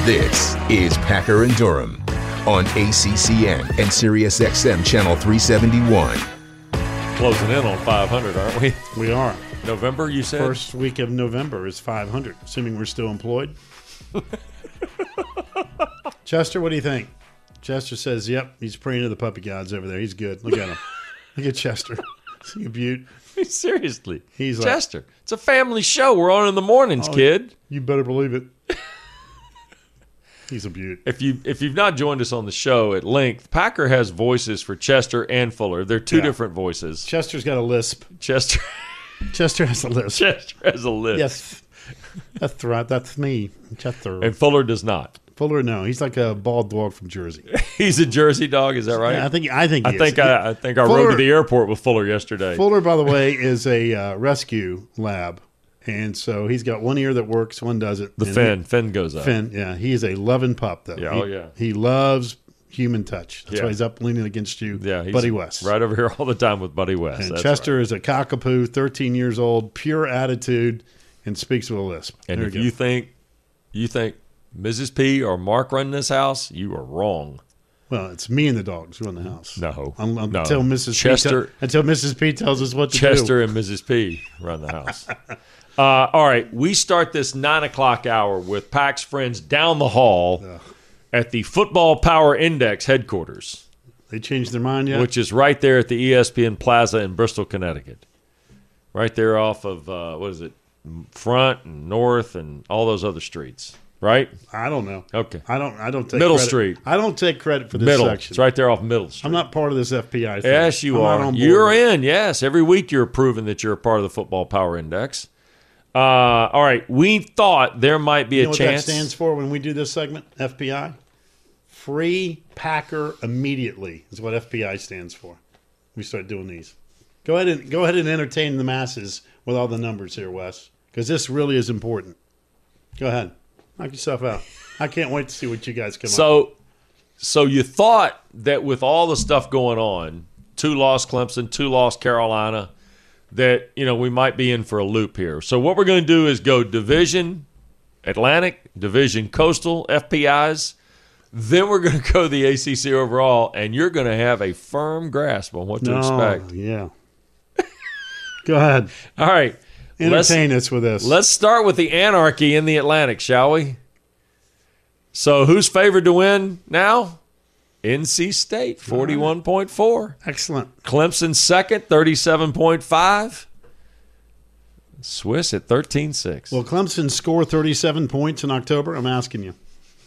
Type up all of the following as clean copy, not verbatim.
This is Packer and Durham on ACCN and SiriusXM Channel 371. Closing in on 500, aren't we? We are. November, you said? First week of November is 500, assuming we're still employed. Chester, what do you think? Chester says, yep, he's praying to the puppy gods over there. He's good. Look at him. Look at Chester. Is he a beaut? Seriously. He's Chester. It's a family show. We're on in the mornings, kid. You better believe it. He's a beaut. If you've not joined us on the show at length, Packer has voices for Chester and Fuller. They're two different voices. Chester's got a lisp. Chester has a lisp. Chester has a lisp. Yes. That's right. That's me. Chester. And Fuller does not. Fuller, no. He's like a bald dog from Jersey. He's a Jersey dog, is that right? Yeah, I think he is. I think I rode to the airport with Fuller yesterday. Fuller, by the way, is a rescue lab. And so he's got one ear that works, one doesn't. The fin goes up. Finn, yeah. He is a loving pup, though. Yeah, He loves human touch. That's why he's up leaning against you, he's Buddy West. Right over here all the time with Buddy West. And Chester is a cockapoo, 13 years old, pure attitude, and speaks with a lisp. And if you think Mrs. P or Mark run this house, you are wrong. Well, it's me and the dogs who run the house. No. Until Mrs. Chester, until Mrs. P tells us what to do. Chester and Mrs. P run the house. All right, we start this 9 o'clock hour with Pac's friends down the hall at the Football Power Index headquarters. They changed their mind yet? Which is right there at the ESPN Plaza in Bristol, Connecticut. Right there off of, Front and North and all those other streets. Right? I don't know. Okay. I don't take Middle credit. Street. I don't take credit for this Middle. section. It's right there off Middle Street. I'm not part of this FPI thing. Yes, you are. You're in, yes. Every week you're proving that you're a part of the Football Power Index. All right. We thought there might be a chance. You know what that stands for when we do this segment? FPI? Free Packer Immediately is what FPI stands for. We start doing these. Go ahead and entertain the masses with all the numbers here, Wes, because this really is important. Go ahead. Knock yourself out. I can't wait to see what you guys come up with. So you thought that with all the stuff going on, 2-loss Clemson, 2-loss Carolina, that, we might be in for a loop here. So what we're going to do is go Division Atlantic, Division Coastal, FPIs. Then we're going to go the ACC overall, and you're going to have a firm grasp on what to expect. Yeah. Go ahead. All right. Entertain us with this. Let's start with the anarchy in the Atlantic, shall we? So who's favored to win now? NC State, 41.4. Excellent. Clemson second, 37.5. Swiss at 13.6. Will Clemson score 37 points in October? I'm asking you.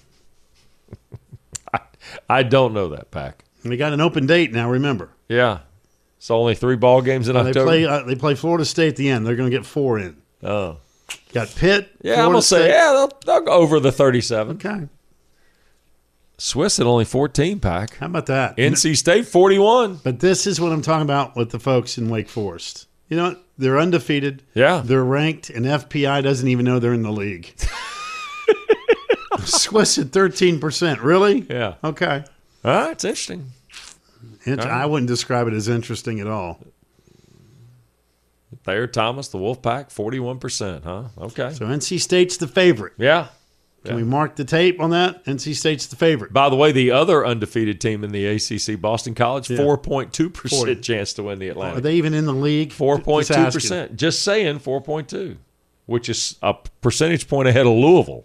I don't know that, Pac. They got an open date now, remember. Yeah. It's only 3 ball games in October. They play Florida State at the end. They're going to get 4 in. Oh. Got Pitt. Yeah, Florida I'm going to say, State. they'll go over the 37. Okay. Swiss at only 14, Pac. How about that? NC State, 41. But this is what I'm talking about with the folks in Wake Forest. You know what? They're undefeated. Yeah. They're ranked, and FPI doesn't even know they're in the league. Swiss at 13%. Really? Yeah. Okay. It's interesting. I wouldn't describe it as interesting at all. Thayer Thomas, the Wolfpack, 41%, huh? Okay. So NC State's the favorite. Yeah. Can we mark the tape on that? NC State's the favorite. By the way, the other undefeated team in the ACC, Boston College, 4.2% chance to win the Atlantic. Are they even in the league? 4.2%. Just saying 4.2, which is a percentage point ahead of Louisville.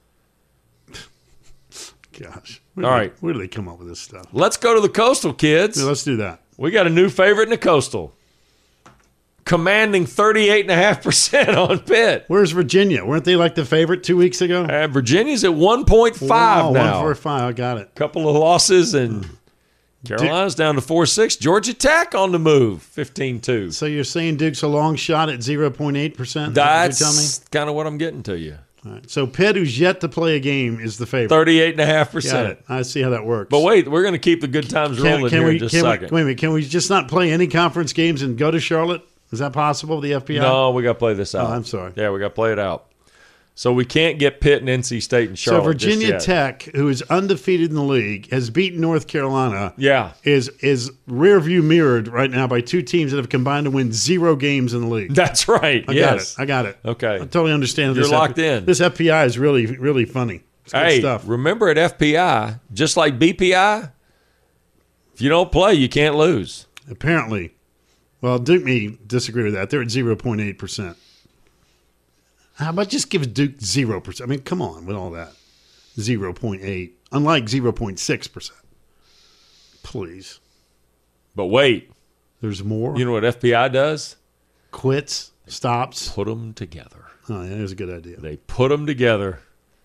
Gosh. All right. Where do they come up with this stuff? Let's go to the Coastal, kids. Yeah, let's do that. We got a new favorite in the Coastal. Commanding 38.5% on Pitt. Where's Virginia? Weren't they like the favorite 2 weeks ago? Virginia's at 1.5 now. 1.45. I got it. Couple of losses, and Carolina's down to 4.6. Georgia Tech on the move, 15-2. So you're saying Duke's a long shot at 0.8%? That's kind of what I'm getting to you. All right. So Pitt, who's yet to play a game, is the favorite. 38.5%. Got it. I see how that works. But wait, we're going to keep the good times rolling here in just a second. Wait a minute. Can we just not play any conference games and go to Charlotte? Is that possible, the FPI? No, we got to play this out. Oh, I'm sorry. Yeah, we got to play it out. So we can't get Pitt and NC State and Charlotte. So Virginia Tech, who is undefeated in the league, has beaten North Carolina. Yeah. Is rear view mirrored right now by 2 teams that have combined to win 0 games in the league. That's right. I got it. Okay. I totally understand. You're locked in. This FPI is really, really funny. It's good Hey, stuff. remember at FPI, just like BPI, if you don't play, you can't lose. Apparently. Well, Duke may disagree with that. They're at 0.8%. How about just give Duke 0%? I mean, come on with all that. 0.8, unlike 0.6%. Please. But wait, There's more. you know what FPI does? Quits, stops. Put them together. Oh, yeah, that's a good idea. They put them together.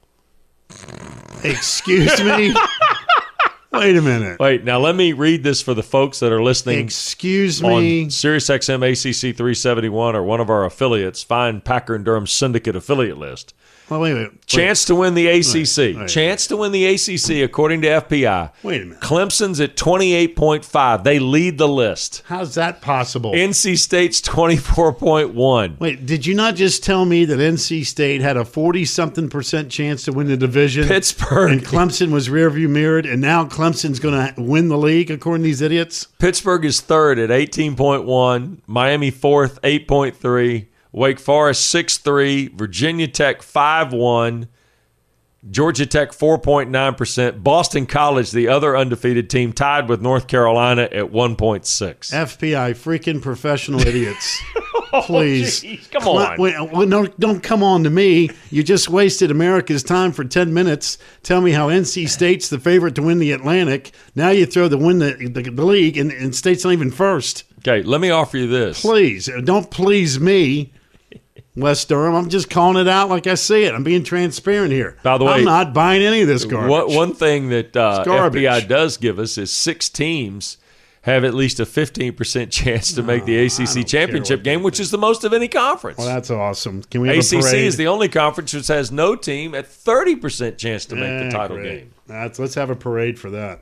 Excuse me? Wait a minute. Wait, now let me read this for the folks that are listening Excuse on me? SiriusXM ACC 371 or one of our affiliates. Find Packer and Durham Syndicate affiliate list. Well, wait. Chance to win the ACC. Wait. Chance to win the ACC according to FPI. Wait a minute. Clemson's at 28.5. They lead the list. How's that possible? NC State's 24.1. Wait, did you not just tell me that NC State had a 40-something% chance to win the division? Pittsburgh. And Clemson was rearview mirrored, and now Clemson's going to win the league, according to these idiots? Pittsburgh is third at 18.1. Miami fourth, 8.3. Wake Forest 6.3. Virginia Tech 5.1. Georgia Tech 4.9%. Boston College, the other undefeated team, tied with North Carolina at 1.6. FBI, freaking professional idiots. Please. Jeez, come on. Wait, no, don't come on to me. You just wasted America's time for 10 minutes. Tell me how NC State's the favorite to win the Atlantic. Now you throw the league, and State's not even first. Okay, let me offer you this. Please, don't please me, West Durham. I'm just calling it out like I see it. I'm being transparent here. By the way, I'm not buying any of this garbage. One thing that garbage. FBI does give us is 6 teams have at least a 15% chance to make the ACC championship game, which is the most of any conference. Well, that's awesome. Can we have a ACC parade? is the only conference which has no team at 30% chance to make the title great. game. Let's have a parade for that.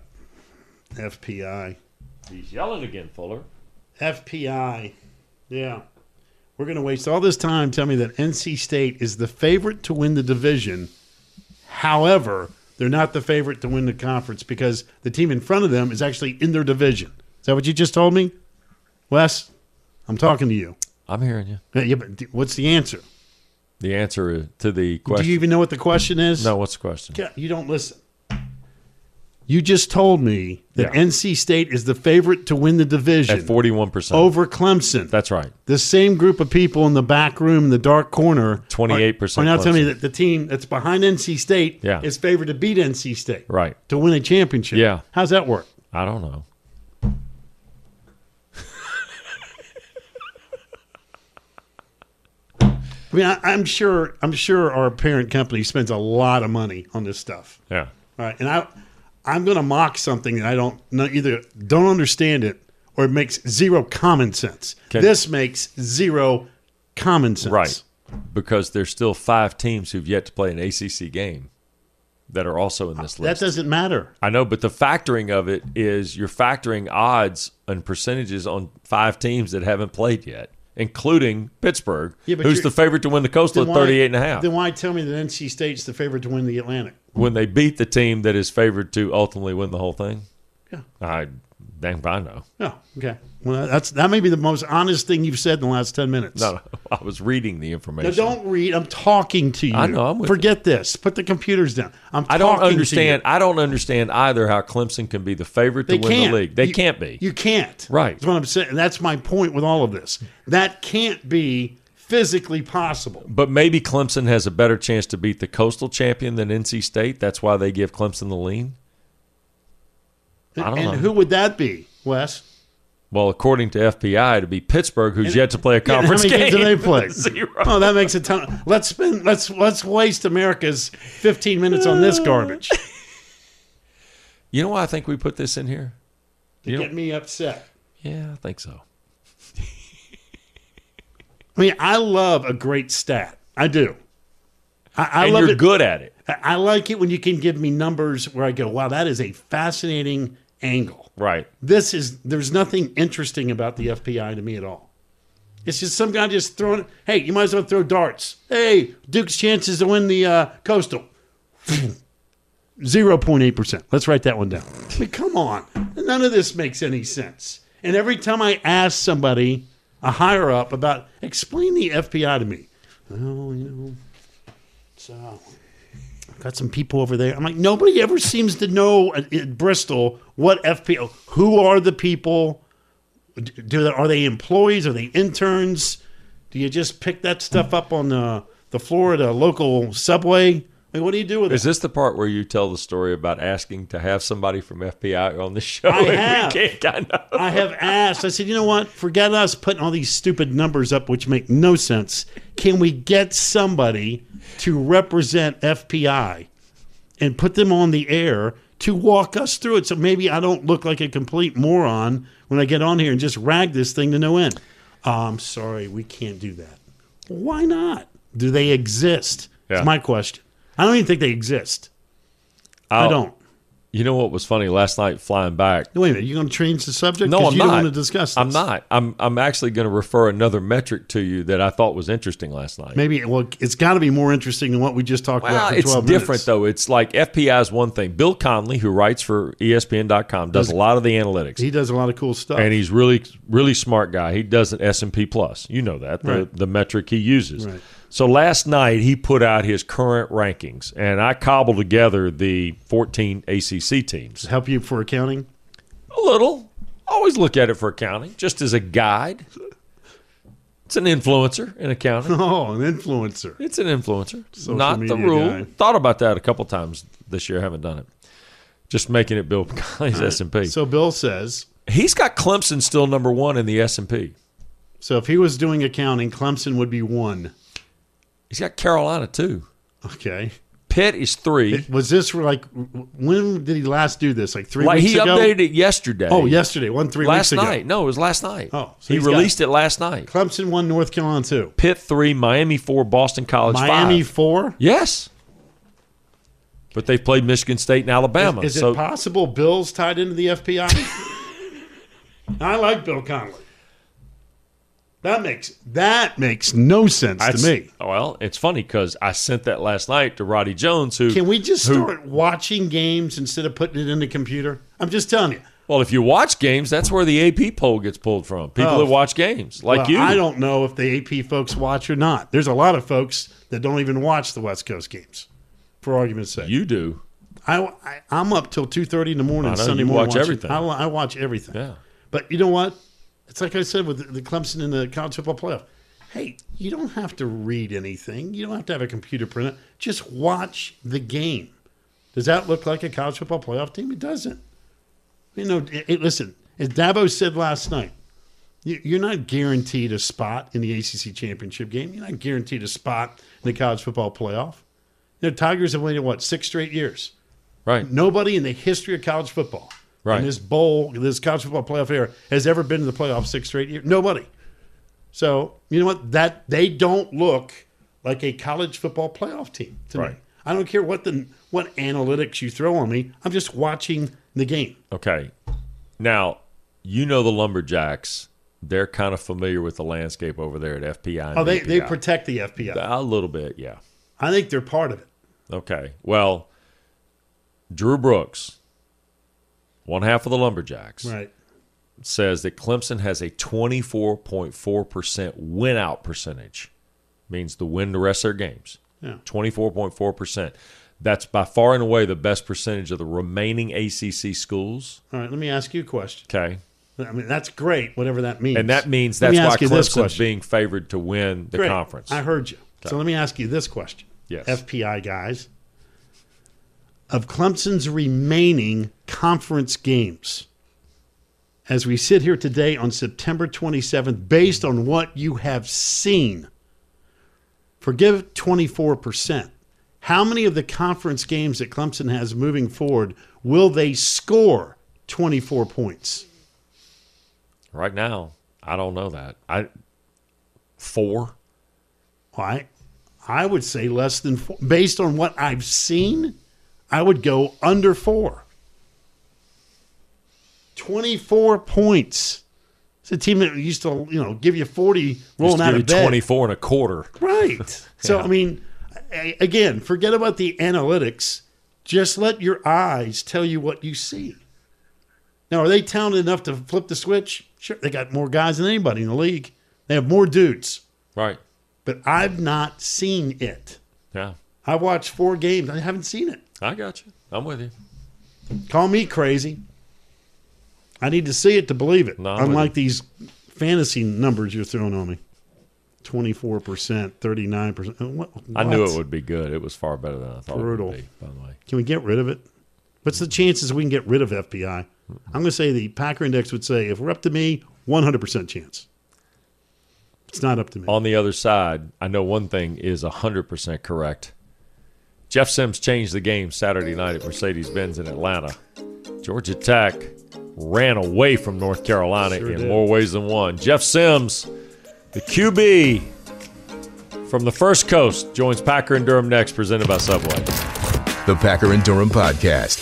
FPI. He's yelling again, Fuller. FPI. Yeah. We're going to waste all this time telling me that NC State is the favorite to win the division. However, they're not the favorite to win the conference because the team in front of them is actually in their division. Is that what you just told me? Wes, I'm talking to you. I'm hearing you. Yeah, but what's the answer? The answer to the question. Do you even know what the question is? No, what's the question? Yeah, you don't listen. You just told me that Yeah. NC State is the favorite to win the division. At 41%. Over Clemson. That's right. The same group of people in the back room, in the dark corner, 28% are now telling me Clemson. that the team that's behind NC State Yeah. is favored to beat NC State. Right. To win a championship. Yeah. How's that work? I don't know. I mean, I'm sure our parent company spends a lot of money on this stuff. Yeah. All right, and I'm going to mock something that I either don't understand it or it makes zero common sense. Okay. This makes zero common sense. Right. Because there's still 5 teams who've yet to play an ACC game that are also in this That list. doesn't matter. I know, but the factoring of it is you're factoring odds and percentages on 5 teams that haven't played yet, including Pittsburgh, Yeah, but who's you're- the favorite to win the Coastal at 38.5. Then why tell me that NC State's the favorite to win the Atlantic? When they beat the team that is favored to ultimately win the whole thing? Yeah. Dang if I know. Oh, okay. Well, that may be the most honest thing you've said in the last 10 minutes. No, I was reading the information. No, don't read. I'm talking to you. I know, I'm with Forget this. Put the computers down. I don't understand. I don't understand either how Clemson can be the favorite to They win can't. the league. They You- can't be. You can't. Right. That's what I'm saying. And that's my point with all of this. That can't be physically possible. But maybe Clemson has a better chance to beat the Coastal champion than NC State. That's why they give Clemson the lean. I don't know. And who would that be, Wes? Well, according to FPI, it'd be Pittsburgh, who's yet to play a conference How many game. games do they play? 0. Oh, that makes a ton. Let's waste America's 15 minutes on this garbage You know why I think we put this in here? to You get know- me upset. Yeah, I think so. I mean, I love a great stat. I do. I And love you're it. good at it. I like it when you can give me numbers where I go, wow, that is a fascinating angle. Right. There's nothing interesting about the FPI to me at all. It's just some guy just throwing, hey, you might as well throw darts. Hey, Duke's chances to win the Coastal. 0.8%. Let's write that one down. I mean, come on. None of this makes any sense. And every time I ask somebody, a higher up, about explain the FPI to me. Oh, so got some people over there. I'm like, nobody ever seems to know at Bristol what FPI, who are the people? Are they employees? Are they interns? Do you just pick that stuff up on the floor at a local Subway? I mean, what do you do with it? Is this the part where you tell the story about asking to have somebody from FBI on the show? I have. I have asked. I said, you know what? Forget us putting all these stupid numbers up, which make no sense. Can we get somebody to represent FPI and put them on the air to walk us through it so maybe I don't look like a complete moron when I get on here and just rag this thing to no end? I'm sorry, we can't do that. Why not? Do they exist? Yeah. That's my question. I don't even think they exist. I don't. You know what was funny last night flying back? Wait a minute. You going to change the subject? No, I'm you not. don't want to discuss this. I'm not. I'm actually going to refer another metric to you that I thought was interesting last night. Maybe. Well, it's got to be more interesting than what we just talked about for 12 minutes. It's different, though. It's like FPI is one thing. Bill Conley, who writes for ESPN.com, does a lot of the analytics. He does a lot of cool stuff. And he's really, really smart guy. He does an S&P Plus. You know that, Right. the metric he uses. Right. So last night he put out his current rankings, and I cobbled together the 14 ACC teams. Help you for accounting? A little. Always look at it for accounting, just as a guide. It's an influencer in accounting. Oh, an influencer. It's an influencer. Social Not the media rule. guy. Thought about that a couple times this year. Haven't done it. Just making it Bill Conley's S&P. So Bill says, He's got Clemson still number one in the S&P. so if he was doing accounting, Clemson would be 1. He's got Carolina too. Okay. Pitt is 3. Was this like, when did he last do this? Like 3 Like weeks he ago? updated it yesterday. Oh, yesterday. 3 last weeks ago. night. No, it was last night. Oh, so he he's got- released it last night. Clemson 1, North Carolina 2. Pitt 3, Miami 4, Boston College 5. Miami 4? Yes. But they've played Michigan State and Alabama. Is it possible Bill's tied into the FBI? I like Bill Conley. That makes no sense to me. Well, it's funny because I sent that last night to Roddy Jones, who Can we just start watching games instead of putting it in the computer? I'm just telling you. well, if you watch games, that's where the AP poll gets pulled from. People that watch games, like Well, you. I don't know if the AP folks watch or not. There's a lot of folks that don't even watch the West Coast games, for argument's sake. You do. I'm up till 2:30 in the morning I know, Sunday you morning. watch everything. I watch everything. Yeah. But you know what? It's like I said with the Clemson in the college football playoff. Hey, you don't have to read anything. You don't have to have a computer printer. Just watch the game. Does that look like a college football playoff team? It doesn't. You know, listen, as Dabo said last night, you're not guaranteed a spot in the ACC championship game. You're not guaranteed a spot in the college football playoff. You know, Tigers have waited, 6 straight years. Right. Nobody in the history of college football, Right. in this college football playoff era, has ever been to the playoffs 6 straight years. Nobody. So, you know what? That they don't look like a college football playoff team to me. Right. I don't care what analytics you throw on me. I'm just watching the game. Okay. Now, you know the Lumberjacks. They're kind of familiar with the landscape over there at FPI. And They BPI. protect the FBI. A little bit, yeah. I think they're part of it. Okay. Well, Drew Brooks, one half of the Lumberjacks, Right. says that Clemson has a 24.4% win-out percentage. Means the win the rest of their games. Yeah. 24.4%. That's by far and away the best percentage of the remaining ACC schools. All right, let me ask you a question. Okay. I mean, that's great, whatever that means. And that means Let me that's why ask you this Clemson's question. being favored to win the Great. conference. I heard you. So let me ask you this question. Yes. FPI guys. Of Clemson's remaining conference games, as we sit here today on September 27th, based on what you have seen, forgive 24%. How many of the conference games that Clemson has moving forward will they score 24 points? Right now, I don't know that. 4. Why? I would say less than 4. Based on what I've seen, I would go under 4. 24 points. It's a team that used to, give you 40 rolling out of bed. 24 and a quarter. Right. So, Yeah. I mean, again, forget about the analytics. Just let your eyes tell you what you see. Now, are they talented enough to flip the switch? Sure. They got more guys than anybody in the league. They have more dudes. Right. But I've not seen it. Yeah. I watched 4 games. I haven't seen it. I got you. I'm with you. Call me crazy. I need to see it to believe it. No, I'm Unlike with these fantasy numbers you're throwing on me. 24%, 39%. What? I knew it would be good. It was far better than I thought Brutal. it would be, by the way. Can we get rid of it? What's the chances we can get rid of FPI? I'm going to say the Packer Index would say, if we're up to me, 100% chance. It's not up to me. On the other side, I know one thing is 100% correct. Jeff Sims changed the game Saturday night at Mercedes-Benz in Atlanta. Georgia Tech ran away from North Carolina Sure in did. more ways than one. Jeff Sims, the QB from the First Coast, joins Packer and Durham next, presented by Subway. The Packer and Durham Podcast.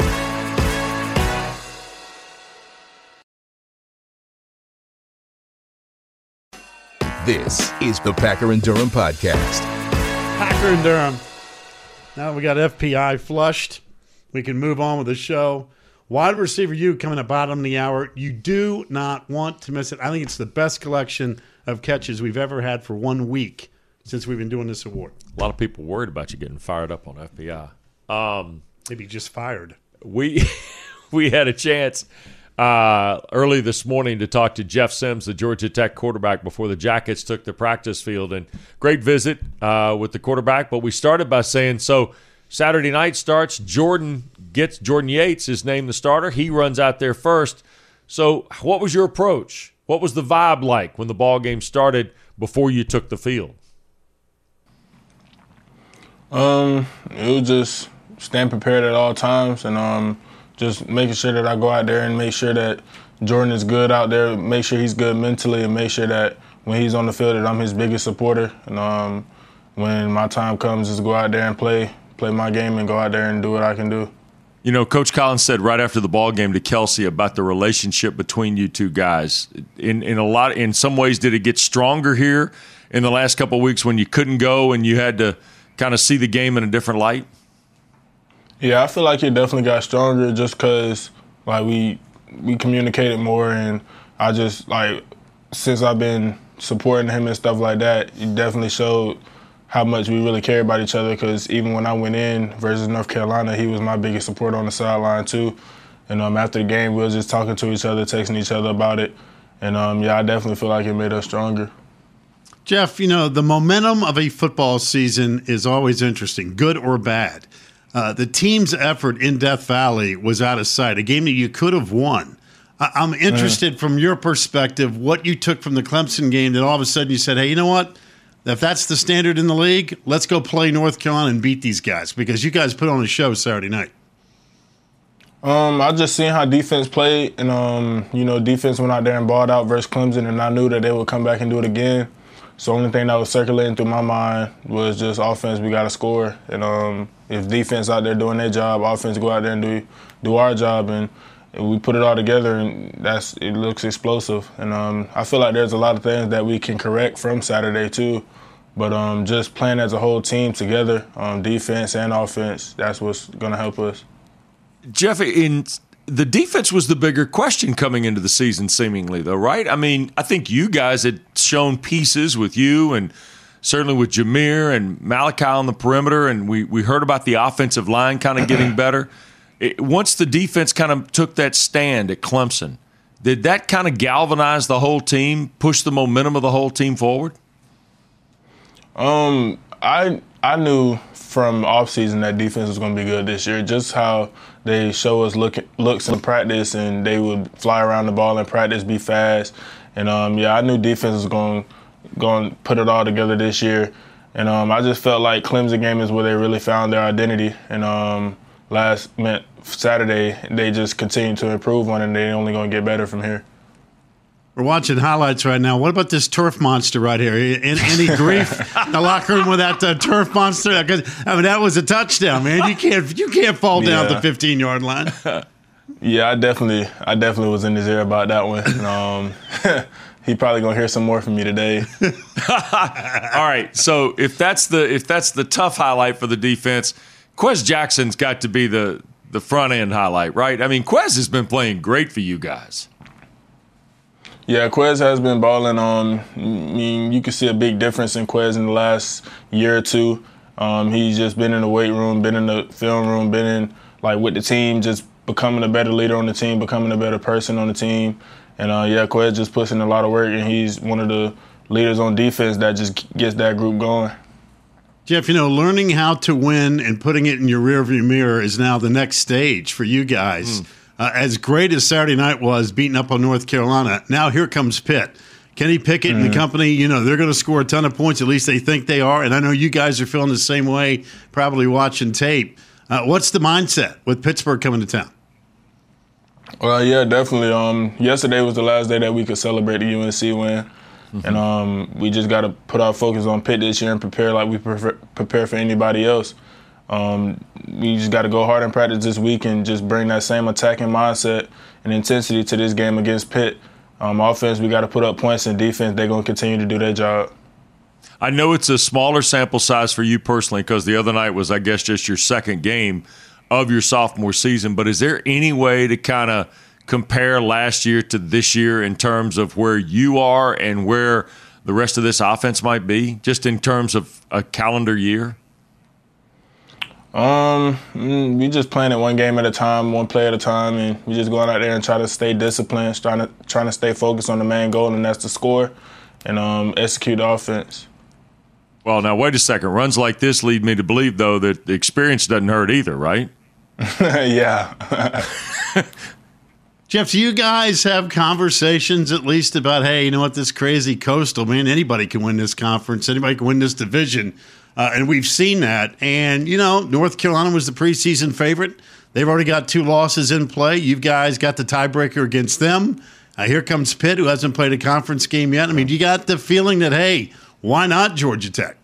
This is the Packer and Durham Podcast. Packer and Durham. Now that we got FPI flushed, we can move on with the show. Wide receiver U coming at bottom of the hour. You do not want to miss it. I think it's the best collection of catches we've ever had for 1 week since we've been doing this award. A lot of people worried about you getting fired up on FBI. Maybe just fired. We had a chance early this morning to talk to Jeff Sims, the Georgia Tech quarterback, before the Jackets took the practice field. And great visit with the quarterback. But we started by saying, so Saturday night starts. Jordan Yates is named the starter. He runs out there first. So what was your approach? What was the vibe like when the ball game started before you took the field? It was just staying prepared at all times and just making sure that I go out there and make sure that Jordan is good out there, make sure he's good mentally, and make sure that when he's on the field that I'm his biggest supporter. And when my time comes, just go out there and play my game and go out there and do what I can do. You know, Coach Collins said right after the ball game to Kelsey about the relationship between you two guys. In some ways, did it get stronger here in the last couple of weeks when you couldn't go and you had to kind of see the game in a different light? Yeah, I feel like it definitely got stronger just because like we communicated more, and I just since I've been supporting him and stuff like that, it definitely showed how much we really care about each other, because even when I went in versus North Carolina, he was my biggest supporter on the sideline too. And after the game, we were just talking to each other, texting each other about it. And I definitely feel like it made us stronger. Jeff, the momentum of a football season is always interesting, good or bad. The team's effort in Death Valley was out of sight, a game that you could have won. I'm interested from your perspective what you took from the Clemson game that all of a sudden you said, hey, you know what? If that's the standard in the league, let's go play North Carolina and beat these guys, because you guys put on a show Saturday night. I just seen how defense played, and defense went out there and balled out versus Clemson, and I knew that they would come back and do it again. So the only thing that was circulating through my mind was just offense. We got to score, and if defense out there doing their job, offense go out there and do our job, and we put it all together, and it looks explosive. And I feel like there's a lot of things that we can correct from Saturday too, but just playing as a whole team together, defense and offense, that's what's going to help us. Jeff, the defense was the bigger question coming into the season, seemingly, though, right? I mean, I think you guys had shown pieces with you and certainly with Jameer and Malachi on the perimeter, and we heard about the offensive line kind of getting better. Once the defense kind of took that stand at Clemson, did that kind of galvanize the whole team, push the momentum of the whole team forward? I knew from offseason that defense was going to be good this year. Just how they show us looks in practice, and they would fly around the ball in practice, be fast. And I knew defense was going to put it all together this year. And I just felt like Clemson game is where they really found their identity. And Saturday, they just continued to improve on it, and they're only going to get better from here. We're watching highlights right now. What about this turf monster right here? Any grief in the locker room with that turf monster? That was a touchdown, man. You can't fall down at the 15-yard line. Yeah, I definitely was in his ear about that one. He probably gonna hear some more from me today. All right. So if that's the tough highlight for the defense, Quez Jackson's got to be the front end highlight, right? I mean, Quez has been playing great for you guys. Yeah, Quez has been balling on. I mean, you can see a big difference in Quez in the last year or two. He's just been in the weight room, been in the film room, been in with the team, just becoming a better leader on the team, becoming a better person on the team. And Quez just puts in a lot of work, and he's one of the leaders on defense that just gets that group going. Jeff, learning how to win and putting it in your rearview mirror is now the next stage for you guys. As great as Saturday night was, beating up on North Carolina, now here comes Pitt. Kenny Pickett and the company, they're going to score a ton of points. At least they think they are. And I know you guys are feeling the same way, probably watching tape. What's the mindset with Pittsburgh coming to town? Well, yeah, definitely. Yesterday was the last day that we could celebrate the UNC win. And we just got to put our focus on Pitt this year and prepare like we prepare for anybody else. We just got to go hard in practice this week and just bring that same attacking mindset and intensity to this game against Pitt. Offense, we got to put up points, and defense, they're going to continue to do their job. I know it's a smaller sample size for you personally because the other night was, I guess, just your second game of your sophomore season. But is there any way to kind of compare last year to this year in terms of where you are and where the rest of this offense might be, just in terms of a calendar year? We just playing it one game at a time, one play at a time, and we just going out there and try to stay disciplined, trying to stay focused on the main goal, and that's to score and execute the offense. Well, now wait a second. Runs like this lead me to believe, though, that the experience doesn't hurt either, right? Yeah. Jeff, do you guys have conversations at least about, hey, this crazy Coastal, man, anybody can win this conference, anybody can win this division, and we've seen that. And, North Carolina was the preseason favorite. They've already got 2 losses in play. You guys got the tiebreaker against them. Here comes Pitt, who hasn't played a conference game yet. I mean, you got the feeling that, hey, why not Georgia Tech?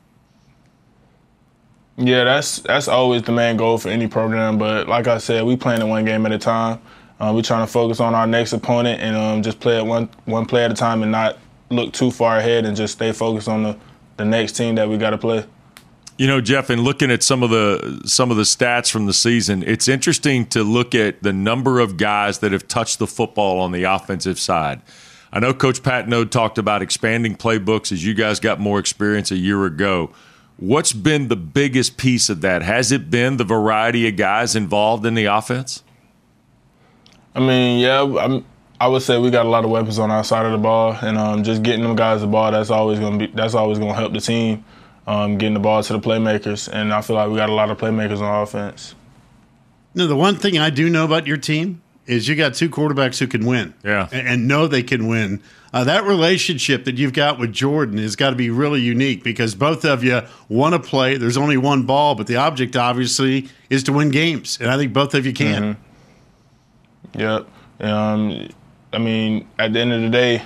Yeah, that's always the main goal for any program. But like I said, we playing it one game at a time. We're trying to focus on our next opponent and just play it one play at a time and not look too far ahead and just stay focused on the next team that we got to play. Jeff, in looking at some of the stats from the season, it's interesting to look at the number of guys that have touched the football on the offensive side. I know Coach Pat Node talked about expanding playbooks as you guys got more experience a year ago. What's been the biggest piece of that? Has it been the variety of guys involved in the offense? I mean, yeah, I would say we got a lot of weapons on our side of the ball, and just getting them guys the ball, that's always going to help the team. Getting the ball to the playmakers, and I feel like we got a lot of playmakers on offense. The one thing I do know about your team is you got 2 quarterbacks who can win, and know they can win. That relationship that you've got with Jordan has got to be really unique because both of you want to play. There's only one ball, but the object obviously is to win games, and I think both of you can. Yep. I mean, at the end of the day,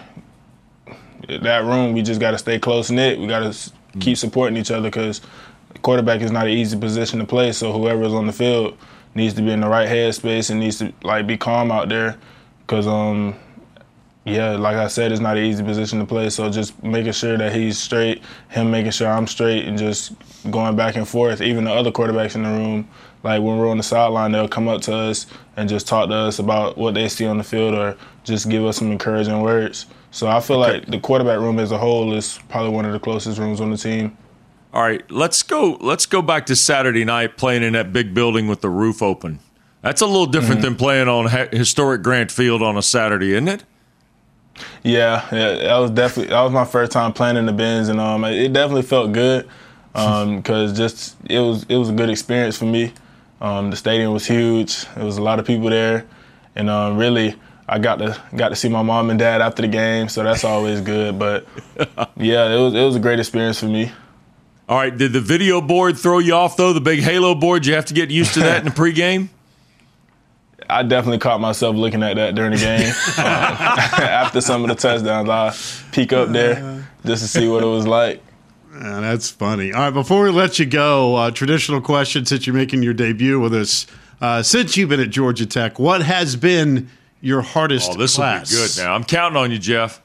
that room, we just got to stay close-knit. We got to keep supporting each other because quarterback is not an easy position to play, so whoever's on the field needs to be in the right headspace and needs to be calm out there because, like I said, it's not an easy position to play, so just making sure that he's straight, him making sure I'm straight, and just going back and forth. Even the other quarterbacks in the room, when we're on the sideline, they'll come up to us and just talk to us about what they see on the field or just give us some encouraging words. So I feel like the quarterback room as a whole is probably one of the closest rooms on the team. All right, let's go back to Saturday night playing in that big building with the roof open. That's a little different than playing on historic Grant Field on a Saturday, isn't it? Yeah, that was my first time playing in the Benz, and it definitely felt good because it was a good experience for me. The stadium was huge. There was a lot of people there, and really I got to see my mom and dad after the game, so that's always good. But yeah, it was a great experience for me. All right, did the video board throw you off though? The big Halo board, you have to get used to that in the pregame? I definitely caught myself looking at that during the game. After some of the touchdowns, I peek up there just to see what it was like. That's funny. All right, before we let you go, traditional question since you're making your debut with us. Since you've been at Georgia Tech, what has been your hardest class? This will be good now. I'm counting on you, Jeff.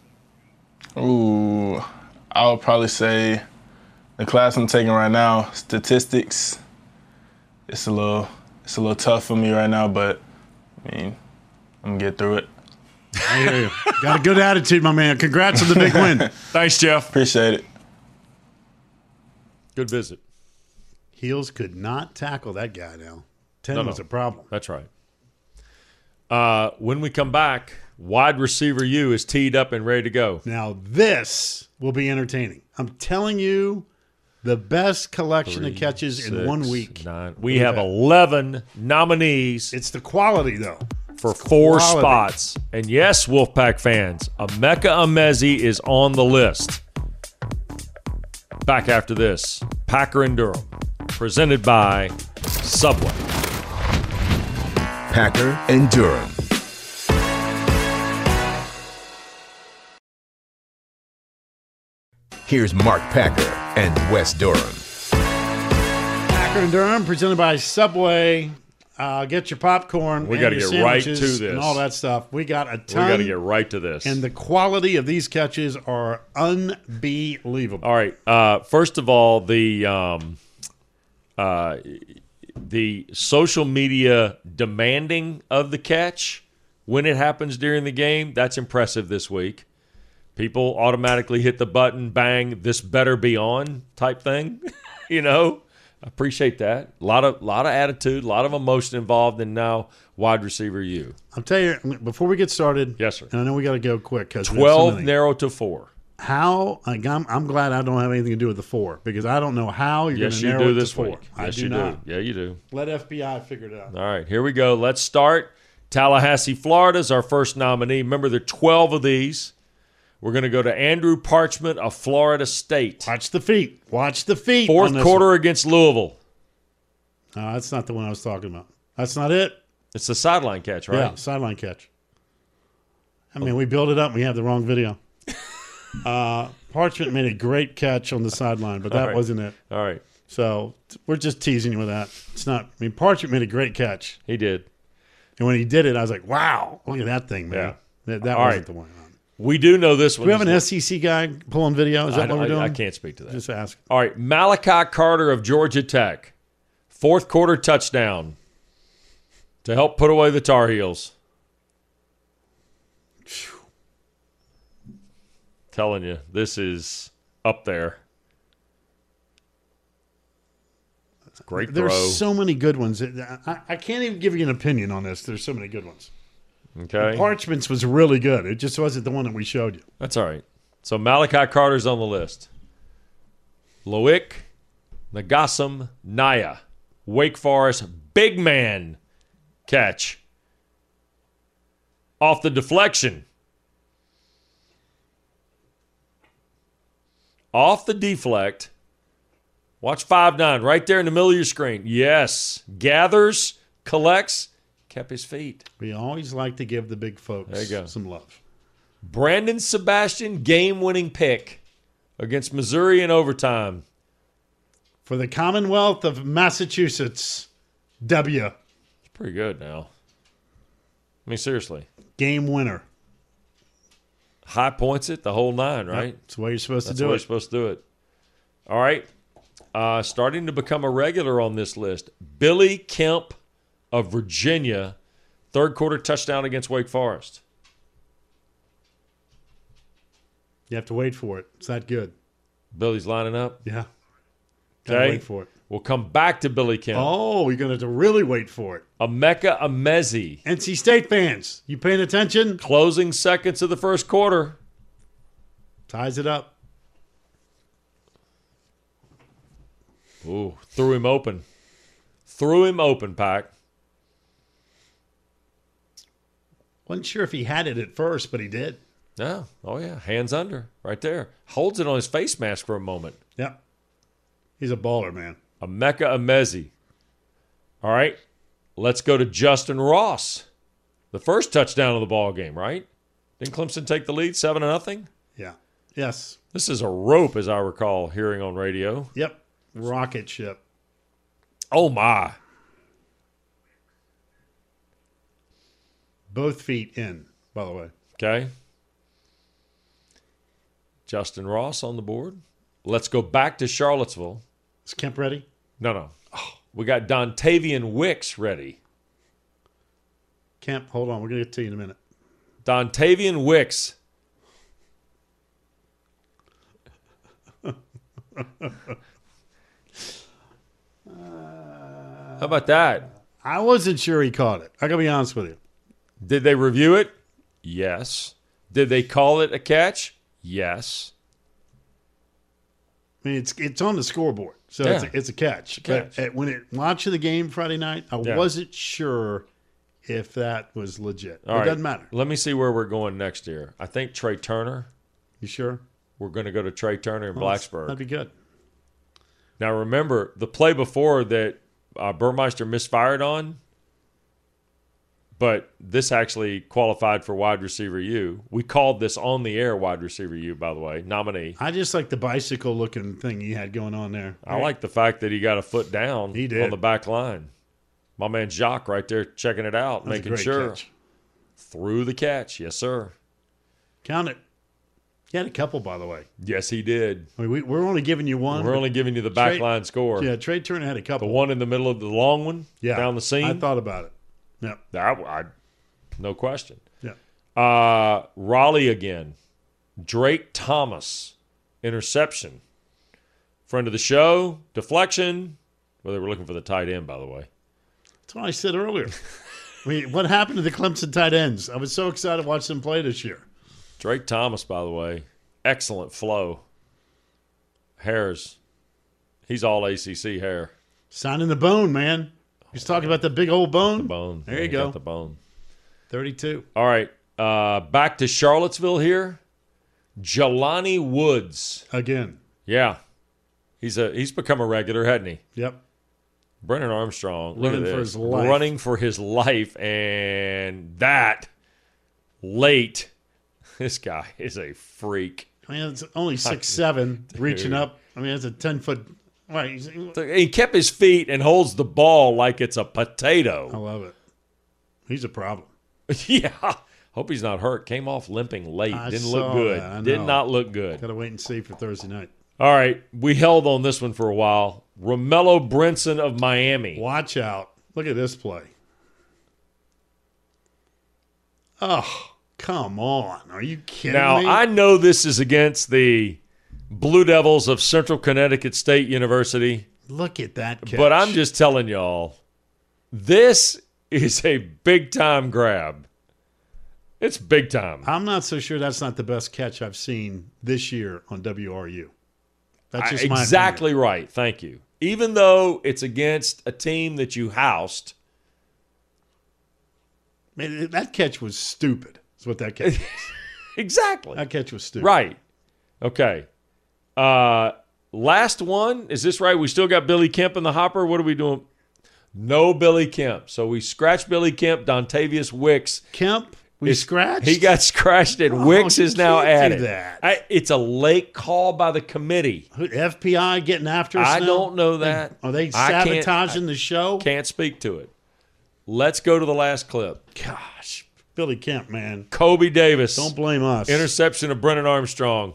Ooh, I would probably say the class I'm taking right now, statistics. It's a little tough for me right now, but I mean, I'm gonna get through it. I hear you. Got a good attitude, my man. Congrats on the big win. Thanks, Jeff. Appreciate it. Good visit. Heels could not tackle that guy now. 10 No. was a problem. That's right. When we come back, wide receiver U is teed up and ready to go. Now, this will be entertaining. I'm telling you, the best collection of catches in 1 week. 9. We have 11 nominees It's the quality, though. for 4 quality. spots. And yes, Wolfpack fans, Emeka Emezi is on the list. Back after this, Packer and Durham, presented by Subway. Packer and Durham. Here's Mark Packer and Wes Durham. Packer and Durham, presented by Subway. Get your popcorn. We and gotta your get right sandwiches to this. and all that stuff. We got a We ton. got to get right to this. And the quality of these catches are unbelievable. All right. First of all, the social media demanding of the catch when it happens during the game, that's impressive this week. People automatically hit the button, bang, this better be on type thing. You know, I appreciate that. A lot of attitude, a lot of emotion involved, and now wide receiver U. I'll tell you, before we get started. Yes, sir. And I know we got to go quick because 12 narrow to 4. How I'm glad I don't have anything to do with the 4 because I don't know how you're going Yes, to you narrow do it this to 4. week. I Yes, do you not. do. Yeah, you do. Let FBI figure it out. All right, here we go. Let's start. Tallahassee, Florida is our first nominee. Remember, there are 12 of these. We're going to go to Andrew Parchment of Florida State. Watch the feet. Watch the feet. Fourth on this quarter against Louisville. one. That's not the one I was talking about. That's not it. It's the sideline catch, right? Yeah, sideline catch. I mean, we built it up and we have the wrong video. Parchment made a great catch on the sideline, but that right. wasn't it. All right. So we're just teasing you with that. It's not. I mean, Parchment made a great catch, He did. and when he did it, I was like, "Wow, look at that thing, man!" That All wasn't right. the one. We do know this one. Do we have an SEC guy pulling video? Is that what we're doing? I can't speak to that. Just ask. All right. Malachi Carter of Georgia Tech. Fourth quarter touchdown to help put away the Tar Heels. Telling you, this is up there. Great There's throw. so many good ones. I can't even give you an opinion on this. There's so many good ones. Okay. Parchment's was really good. It just wasn't the one that we showed you. That's all right. So Malachi Carter's on the list. Loic Nagasam Naya. Wake Forest big man catch. Off the deflection. Off the deflect. Watch 5'9", right there in the middle of your screen. Yes. Gathers, collects, kept his feet. We always like to give the big folks There you go. some love. Brandon Sebastian, game-winning pick against Missouri in overtime. For the Commonwealth of Massachusetts, W. It's pretty good now. I mean, seriously. Game winner. High points it, the whole 9, right? That's the way you're supposed That's to the do way it. you're supposed to do it. All right. Starting to become a regular on this list. Billy Kemp of Virginia. Third quarter touchdown against Wake Forest. You have to wait for it. It's that good. Billy's lining up. Yeah. Gotta Okay. wait for it. We'll come back to Billy Kemp. Oh, you're going to have to really wait for it. Emeka Emezi. NC State fans, you paying attention? Closing seconds of the first quarter. Ties it up. Ooh, threw him open. Threw him open, Pack. Wasn't sure if he had it at first, but he did. Yeah. Oh, yeah. Hands under. Right there. Holds it on his face mask for a moment. Yep. He's a baller, man. Emeka Emezi. All right. Let's go to Justin Ross. The first touchdown of the ball game, right? Didn't Clemson take the lead 7-0? Yeah. Yes. This is a rope, as I recall hearing on radio. Yep. Rocket ship. Oh, my. Both feet in, by the way. Okay. Justin Ross on the board. Let's go back to Charlottesville. Is Kemp ready? No. We got Dontavian Wicks ready. Kemp, hold on. We're going to get to you in a minute. Dontavian Wicks. How about that? I wasn't sure he caught it. I got to be honest with you. Did they review it? Yes. Did they call it a catch? Yes. I mean, it's on the scoreboard, so Yeah. it's a catch. It's a catch. But when it watching the game Friday night, I Yeah. wasn't sure if that was legit. All It right. doesn't matter. Let me see where we're going next year. I think Trey Turner. You sure? We're going to go to Trey Turner in Blacksburg. That'd be good. Now, remember, the play before that Burmeister misfired on, but this actually qualified for wide receiver U. We called this on the air wide receiver U, by the way, nominee. I just like the bicycle-looking thing he had going on there. I like the fact that he got a foot down He did. on the back line. My man Jacques right there checking it out, That was a making great sure. catch. Through the catch. Yes, sir. Count it. He had a couple, by the way. Yes, he did. I mean, we're only giving you one. We're only giving you the back Trey- line score. Yeah, Trey Turner had a The couple. one in the middle of the long one down the seam. I thought about it. Yeah. No question. Yeah. Raleigh again. Drake Thomas. Interception. Friend of the show. Deflection. Well, they were looking for the tight end, by the way. That's what I said earlier. I mean, what happened to the Clemson tight ends? I was so excited to watch them play this year. Drake Thomas, by the way. Excellent flow. Hairs. He's all ACC hair. Signing the bone, man. He's talking about the big old bone. The bone. There Yeah, you he go. got the bone. 32. All right. Back to Charlottesville here. Jelani Woods. Again. Yeah. He's become a regular, hasn't he? Yep. Brennan Armstrong. Look Running at for this. his life. Running for his life. And that late. This guy is a freak. I mean, it's only 6'7", reaching up. I mean, it's a 10-foot. Right. He kept his feet and holds the ball like it's a I potato. love it. He's a problem. Yeah. Hope he's not hurt. Came off limping late. I Didn't look saw good. that. I Did know. not look good. Got to wait and see for Thursday night. All right. We held on this one for a while. Romello Brinson of Miami. Watch out. Look at this play. Oh, come on. Are you kidding Now, me? I know this is against the Blue Devils of Central Connecticut State University, Look at that catch. but I'm just telling y'all, this is a big-time grab. It's big time. I'm not so sure that's not the best catch I've seen this year on WRU. That's just my Exactly right. Thank you. Even though it's against a team that you housed, opinion. That catch was stupid. That's what that catch was. exactly. That catch was stupid. Right. Okay. Last one. Is this right? We still got Billy Kemp in the hopper. What are we doing? No Billy Kemp. So we scratched Billy Kemp. Dontavius Wicks. Kemp, we scratched? He got scratched, and Wicks you is now can't do added. that. It's a late call by the committee. FBI getting after us I now? don't know that. Are they I can't- sabotaging the show? Can't speak to it. Let's go to the last clip. Gosh, Billy Kemp, man. Kobe Davis. Don't blame us. Interception of Brennan Armstrong.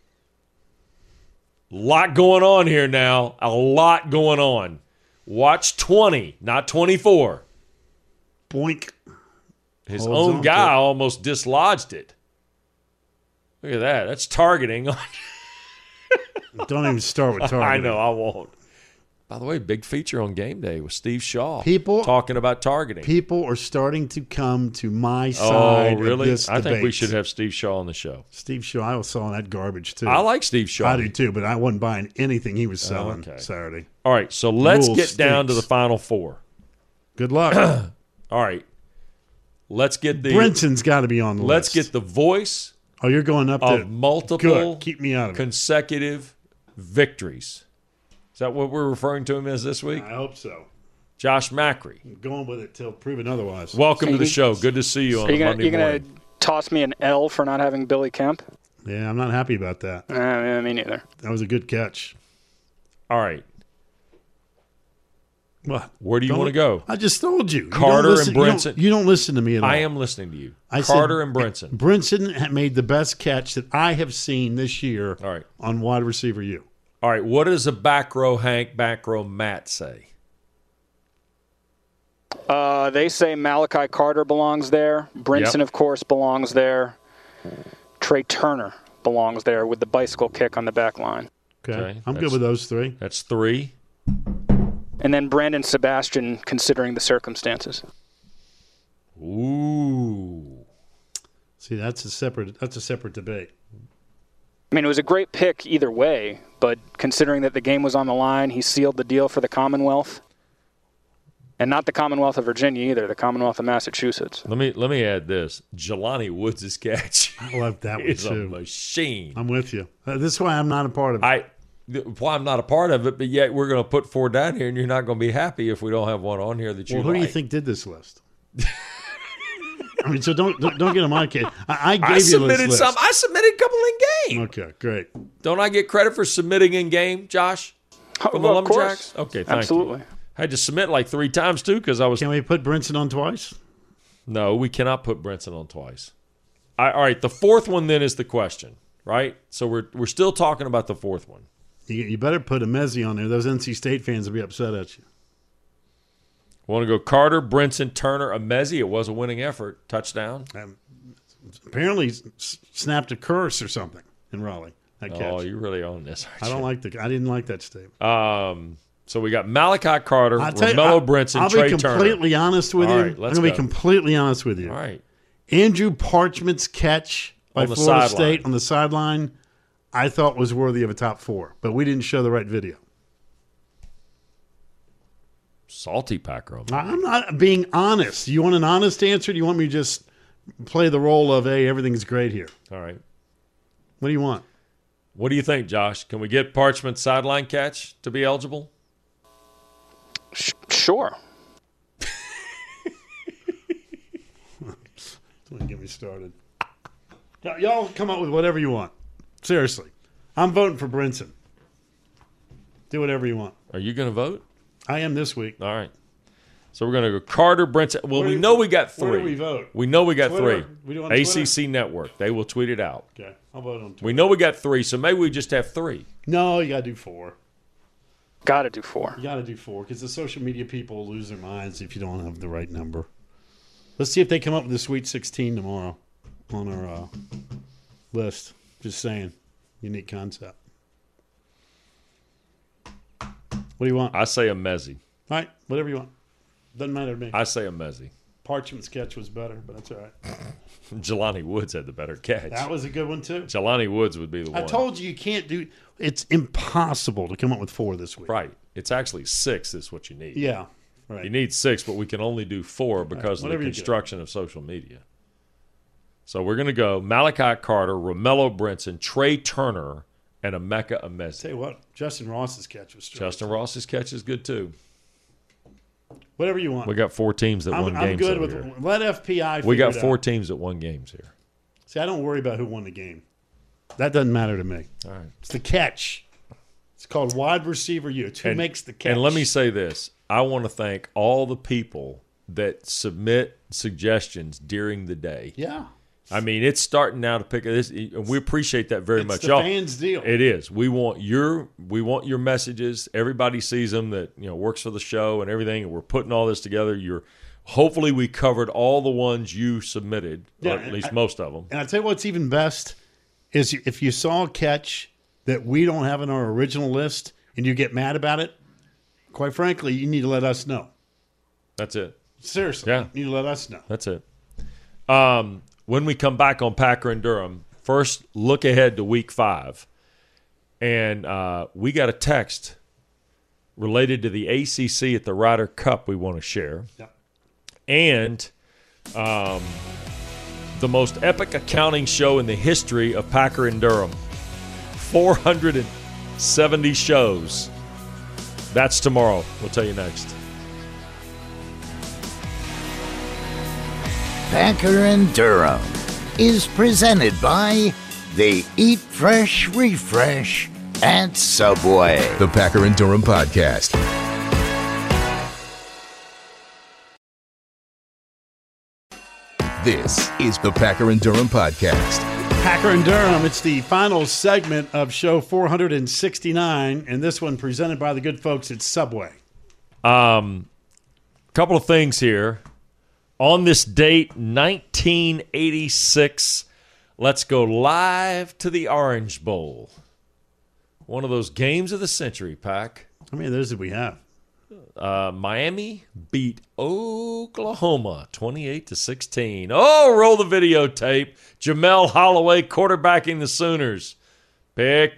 Lot going on here now. A lot going on. Watch 20, not 24. Boink. His Holds own on guy to it. almost dislodged it. Look at that. That's targeting. Don't even start with targeting. I know, I won't. By the way, big feature on game day with Steve Shaw. People- talking about targeting. People are starting to come to my Oh, side really? of this I think we debate. should have Steve Shaw on the show. Steve Shaw, I was selling that garbage too. I like Steve Shaw. I do too, but I wasn't buying anything he was selling okay. Saturday. All right, so let's Rule get down to stinks. the Final Four. Good luck. All right. Let's get the Brinson's got to be on the let's list. get the voice Oh, you're going up of to multiple good. Keep me out of it. consecutive victories. Is that what we're referring to him as this week? I hope so. Josh Macri. I'm going with it till proven otherwise. Welcome to the show. Good to see you on Are you a gonna, Monday you gonna morning. toss me an L for not having Billy Kemp? Yeah, I'm not happy about that. Me neither. That was a good catch. All right. What? Where do you Don't- want to go? I just told you. You don't Carter and listen- you don't- Brinson. You don't listen to me at all. I am listening to you. I Carter said and Brinson. Brinson had made the best catch that I have seen this year All right. on wide receiver U. All right. What does a back row Hank, back row Matt say? They say Malachi Carter belongs there. Brinson, Yep. of course, belongs there. Trey Turner belongs there with the bicycle kick on the back line. Okay. Okay, I'm that's- good with those three. That's 3. And then Brandon Sebastian, considering the circumstances. Ooh. See, that's a separate debate. I mean, it was a great pick either way, but considering that the game was on the line, he sealed the deal for the Commonwealth. And not the Commonwealth of Virginia either, the Commonwealth of Massachusetts. Let me add this. Jelani Woods' catch I love that one is a too. machine. I'm with you. This is why I'm not a part of it. Why I'm not a part of it, but yet we're going to put 4 down here, and you're not going to be happy if we don't have one on here that you Well, who do you think did this list? I mean, so don't get on my case. I gave you submitted this list. I submitted a couple in game. Okay, great. Don't I get credit for submitting in game, Josh? From the Of course. Lumberjacks? Okay, thank Absolutely. you. I had to submit like 3 times too because I was. Can we put Brinson on twice? No, we cannot put Brinson on twice. All right, the 4th one then is the question, right? So we're still talking about the 4th one. You better put a Mezzi on there. Those NC State fans will be upset at you. Want to go Carter, Brinson, Turner, Amezi? It was a winning effort. Touchdown. Apparently, snapped a curse or something in Raleigh. That catch. Oh, you're really on this. I didn't like that statement. So we got Malachi Carter, I'll tell you, Romello Brinson, I'll Trey be Turner. completely honest with All you. right, I'm let's going to be go. completely honest with you. All right. Andrew Parchment's catch by On the Florida sideline. State on the sideline, I thought was worthy of a top 4, but we didn't show the right video. Salty Packer. I'm not being honest. You want an honest answer? Or do you want me to just play the role of, hey, everything's great here? All right. What do you want? What do you think, Josh? Can we get Parchment's sideline catch to be eligible? Sure. Don't get me started. Y'all come up with whatever you want. Seriously. I'm voting for Brinson. Do whatever you want. Are you going to vote? I am this week. All right. So we're going to go Carter, Brinson. Well, we know we got 3. Where do we vote? We know we got Twitter? 3. We do on ACC Twitter? Network. They will tweet it out. Okay, I'll vote on Twitter. We know we got 3, so maybe we just have 3. No, you got to do 4. Got to do 4. You got to do 4 because the social media people will lose their minds if you don't have the right number. Let's see if they come up with the Sweet 16 tomorrow on our list. Just saying. Unique concept. What do you want? I say Amezi. All right, whatever you want. Doesn't matter to me. I say Amezi. Parchment's catch was better, but that's all right. Jelani Woods had the better catch. That was a good one, too. Jelani Woods would be the one. I told you can't do – it's impossible to come up with 4 this week. Right. It's actually 6 is what you need. Yeah, right. You need 6, but we can only do 4 because of the whatever you construction of social media. So we're going to go Malachi Carter, Romello Brinson, Trey Turner, and Emeka Amezi. Tell you what, Justin Ross's catch was straight. Justin Ross's catch is good too. Whatever you want. We got 4 teams that won I'm games good over with here. let FPI We got figure it 4 out. teams that won games here. See, I don't worry about who won the game. That doesn't matter to me. All right. It's the catch. It's called wide receiver U. It's who makes the catch. And let me say this. I want to thank all the people that submit suggestions during the day. Yeah. I mean, it's starting now to pick this. We appreciate that very It's much. the Y'all, fans' deal. It is. We want your messages. Everybody sees them that works for the show and everything. And we're putting all this together. Hopefully we covered all the ones you submitted, or at least most of them. And I tell you what's even best is if you saw a catch that we don't have in our original list and you get mad about it, quite frankly, you need to let us know. That's it. Seriously. Yeah. You need to let us know. That's it. When we come back on Packer and Durham, first look ahead to Week 5. And we got a text related to the ACC at the Ryder Cup we want to share. Yeah. And the most epic accounting show in the history of Packer and Durham. 470 shows. That's tomorrow. We'll tell you next. Packer and Durham is presented by They Eat Fresh Refresh at Subway. The Packer and Durham Podcast. This is the Packer and Durham Podcast. Packer and Durham, it's the final segment of show 469, and this one presented by the good folks at Subway. Couple of things here. On this date, 1986, let's go live to the Orange Bowl. One of those games of the century, Pack. How many of those did we have? Miami beat Oklahoma 28-16. Oh, roll the videotape. Jamel Holloway quarterbacking the Sooners. Pick.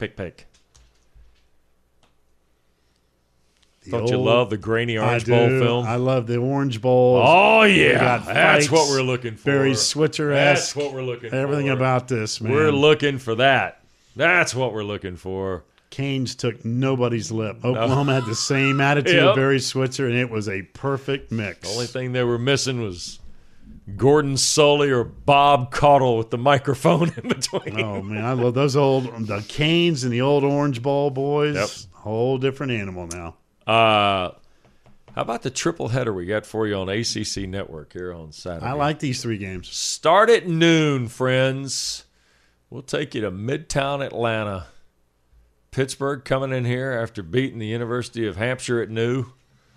Don't you love the grainy Orange Bowl film? I love the Orange Bowl. Oh, yeah. That's what we're looking for. Very Switzer-esque. That's what we're looking for. Everything about this, man. We're looking for that. That's what we're looking for. Canes took nobody's lip. Oklahoma had the same attitude, Yep. Barry Switzer, and it was a perfect mix. The only thing they were missing was Gordon Sully or Bob Caudle with the microphone in between. Oh, man, I love those the Canes and the old Orange Bowl boys. Yep. Whole different animal now. How about the triple header we got for you on ACC Network here on Saturday? I like these 3 games. Start at noon, friends. We'll take you to Midtown Atlanta. Pittsburgh coming in here after beating the University of Hampshire at noon.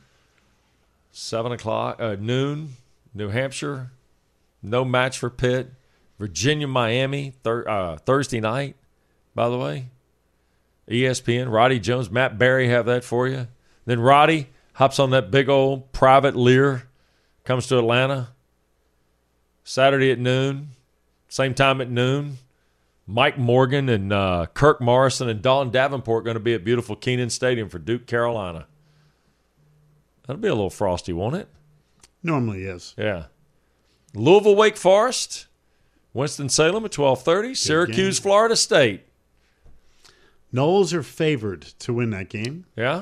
7 o'clock, noon, New Hampshire. No match for Pitt. Virginia, Miami, Thursday night, by the way. ESPN, Roddy Jones, Matt Berry have that for you. Then Roddy hops on that big old private Lear, comes to Atlanta. Saturday at noon, same time at noon. Mike Morgan and Kirk Morrison and Dalton Davenport going to be at beautiful Kenan Stadium for Duke, Carolina. That'll be a little frosty, won't it? Normally, yes. Yeah. Louisville, Wake Forest. Winston-Salem at 12:30. Syracuse, game. Florida State. Noles are favored to win that game. Yeah.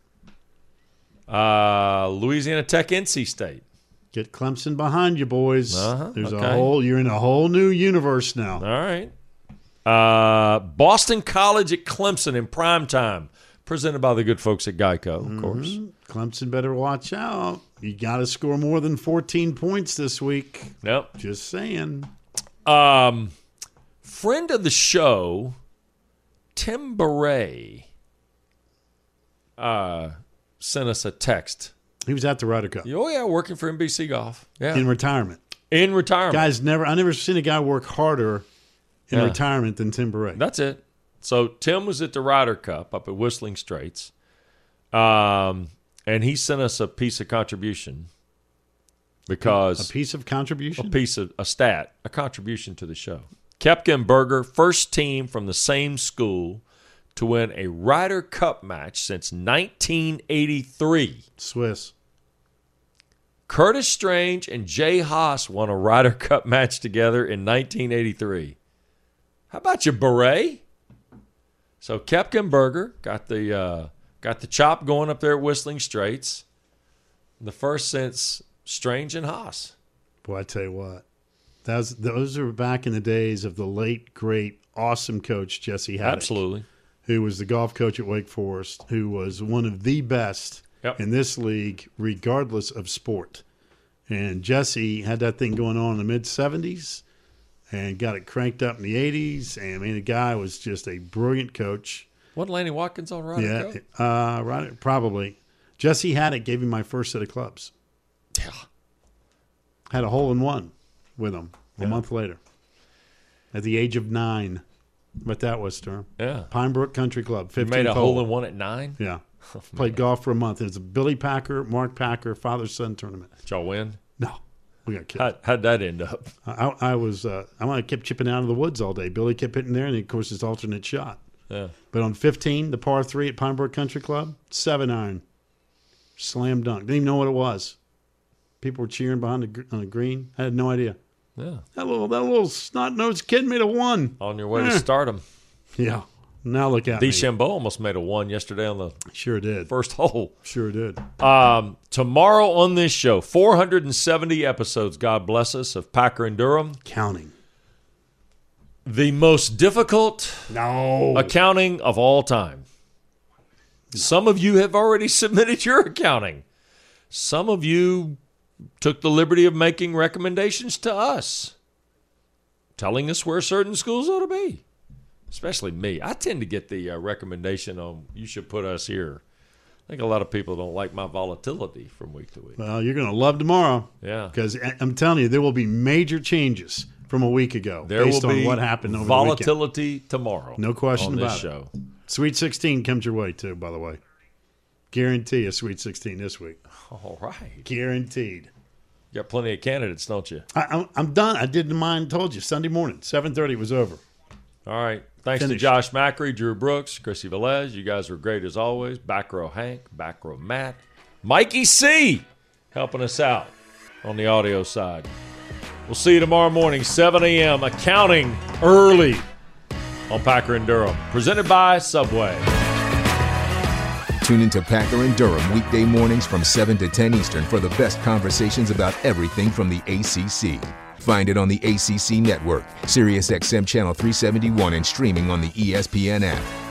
Louisiana Tech, NC State. Get Clemson behind you, boys. There's okay. you're in a whole new universe now. All right. Boston College at Clemson in prime time. Presented by the good folks at Geico, of course. Clemson better watch out. You got to score more than 14 points this week. Yep. Just saying. Friend of the show, Tim Beret, sent us a text. He was at the Ryder Cup Oh, yeah, working for NBC Golf. Yeah. in retirement. In retirement. I never seen a guy work harder in retirement than Tim Beret. That's it. So Tim was at the Ryder Cup up at Whistling Straits, and he sent us a piece of contribution because A piece of contribution? a stat, a contribution to the show. Koepka and Berger, first team from the same school to win a Ryder Cup match since 1983. Swiss. Curtis Strange and Jay Haas won a Ryder Cup match together in 1983. How about you, Beret? So Koepka and Berger got the chop going up there at Whistling Straits. The first since Strange and Haas. Boy, I tell you what. Those are back in the days of the late, great, awesome coach Jesse Haddock. Absolutely. Who was the golf coach at Wake Forest, who was one of the best in this league, regardless of sport. And Jesse had that thing going on in the mid-'70s and got it cranked up in the 80s. And, I mean, the guy was just a brilliant coach. Wasn't Lanny Watkins on Ryder Cup? Right, probably. Jesse Haddock gave me my first set of clubs. Yeah. Had a hole-in-one with him a month later at the age of 9. But that was Sturm. Yeah. Pine Brook Country Club, 15th You made a hole. hole-in-one at 9? Yeah. Played golf for a month. It was a Billy Packer, Mark Packer, father-son tournament. Did y'all win? No. We got killed. How'd that end up? I kept chipping out of the woods all day. Billy kept hitting there, and of course his alternate shot. Yeah. But on 15, the par 3 at Pine Brook Country Club, 7-iron. Slam dunk. Didn't even know what it was. People were cheering behind on the green. I had no idea. Yeah. That little snot-nosed kid made a 1. On your way to stardom. Yeah. Now look at me. DeChambeau almost made a 1 yesterday on the Sure did. first hole. Sure did. Tomorrow on this show, 470 episodes, God bless us, of Packer and Durham. Counting. The most difficult accounting of all time. Some of you have already submitted your accounting. Some of you took the liberty of making recommendations to us, telling us where certain schools ought to be. Especially me. I tend to get the recommendation on you should put us here. I think a lot of people don't like my volatility from week to week. Well, you're going to love tomorrow. Yeah. Because I'm telling you, there will be major changes from a week ago based on what happened over the weekend. Volatility tomorrow. No question on about this it. show. Sweet 16 comes your way, too, by the way. Guarantee a Sweet 16 this week. All right. Guaranteed. You got plenty of candidates, don't you? I'm done. I did mine, told you. Sunday morning, 7:30 was over. All right. Thanks Finished. to Josh Macri, Drew Brooks, Chrissy Velez. You guys were great as always. Back row Hank, back row Matt. Mikey C. helping us out on the audio side. We'll see you tomorrow morning, 7 a.m. Accounting early on Packer and Durham. Presented by Subway. Tune into Packer and Durham weekday mornings from 7 to 10 Eastern for the best conversations about everything from the ACC. Find it on the ACC network, SiriusXM Channel 371, and streaming on the ESPN app.